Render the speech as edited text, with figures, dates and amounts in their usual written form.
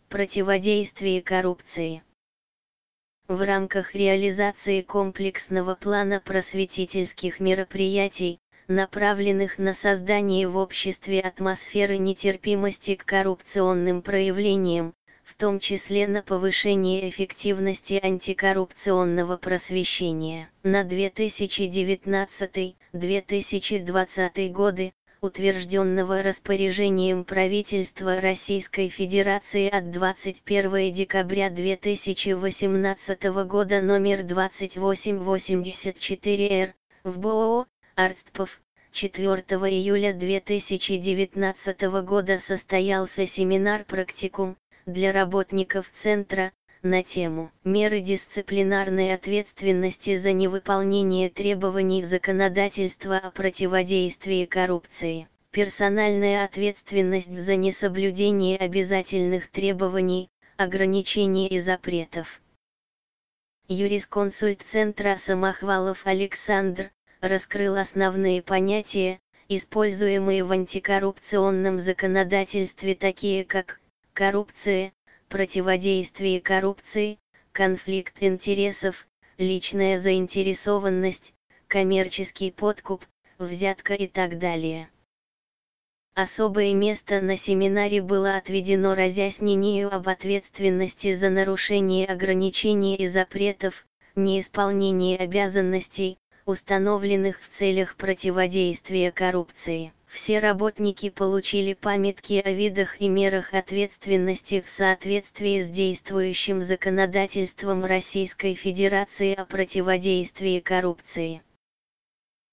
противодействии коррупции. В рамках реализации комплексного плана просветительских мероприятий, направленных на создание в обществе атмосферы нетерпимости к коррупционным проявлениям, в том числе на повышение эффективности антикоррупционного просвещения. На 2019-2020 годы, утвержденного распоряжением правительства Российской Федерации от 21 декабря 2018 года номер 2884-Р, в БОО, Арстпов, 4 июля 2019 года состоялся семинар-практикум для работников Центра на тему «Меры дисциплинарной ответственности за невыполнение требований законодательства о противодействии коррупции, персональная ответственность за несоблюдение обязательных требований, ограничений и запретов». Юрисконсульт Центра Самохвалов Александр раскрыл основные понятия, используемые в антикоррупционном законодательстве, такие как коррупция, противодействие коррупции, конфликт интересов, личная заинтересованность, коммерческий подкуп, взятка и так далее. Особое место на семинаре было отведено разъяснению об ответственности за нарушение ограничений и запретов, неисполнение обязанностей, установленных в целях противодействия коррупции. Все работники получили памятки о видах и мерах ответственности в соответствии с действующим законодательством Российской Федерации о противодействии коррупции.